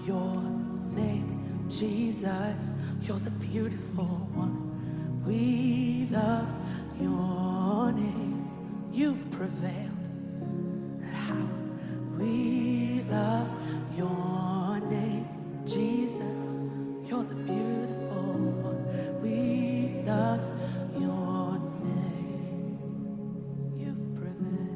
your name, Jesus. You're the beautiful one. We love your name. You've prevailed. How we love your name, Jesus. You're the beautiful one. We love your name. You've prevailed.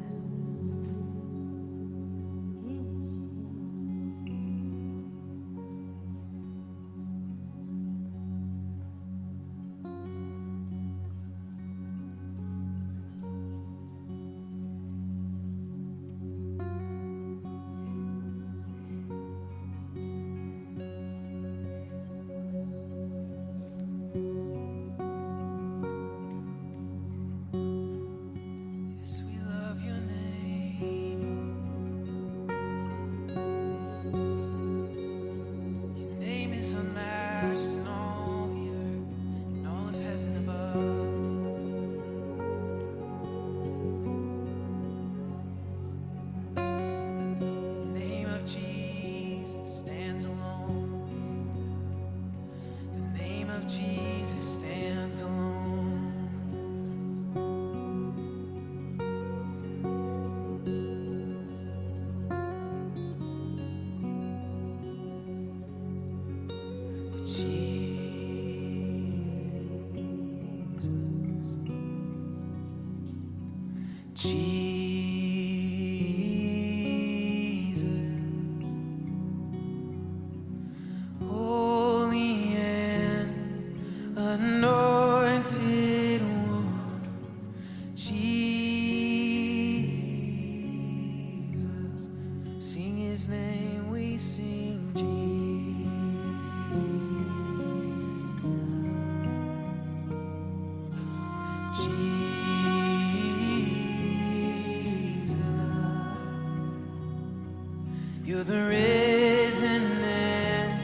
You're the risen and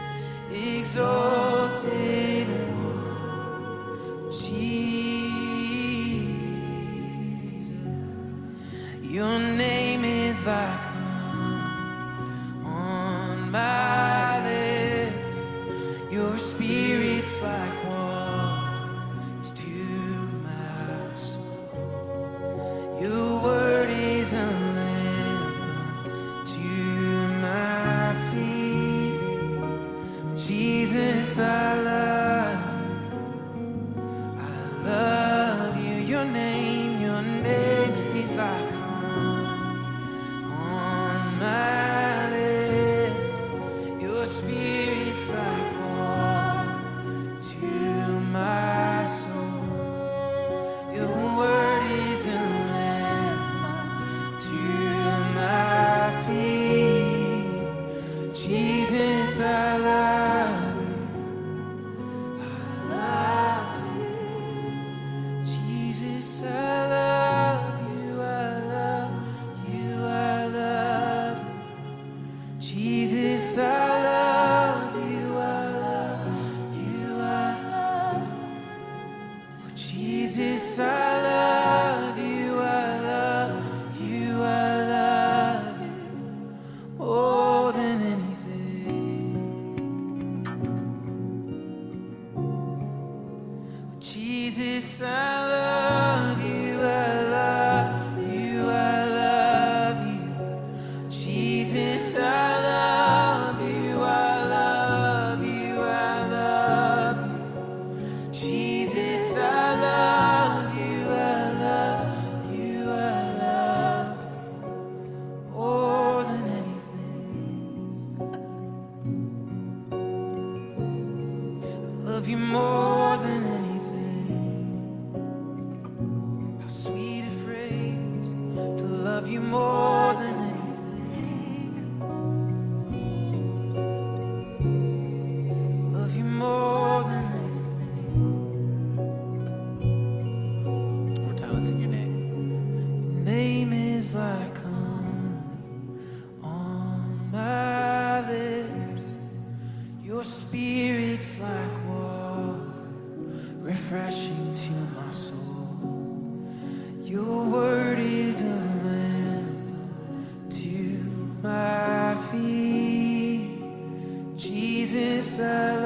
exalted one, Jesus. Your name is like honey on my lips. Your spirit's like waters to my soul. Your word is a Jesus, I love you. Your name is like honey on my lips. Your spirit's like water to my soul. Your word is a lamp to my feet. Jesus, I love Jesus, I love you, I love you, I love you. Jesus, I love you, I love you, I love you. Jesus, I love you, I love you, I love you. More than anything. I love you more than anything. Love you more than anything. Love you more than anything. One more time, let's sing your name. Your name is like honey on my lips. Your spirit's like water, refreshing to my soul. Your word is a lamp to my feet. celebrate.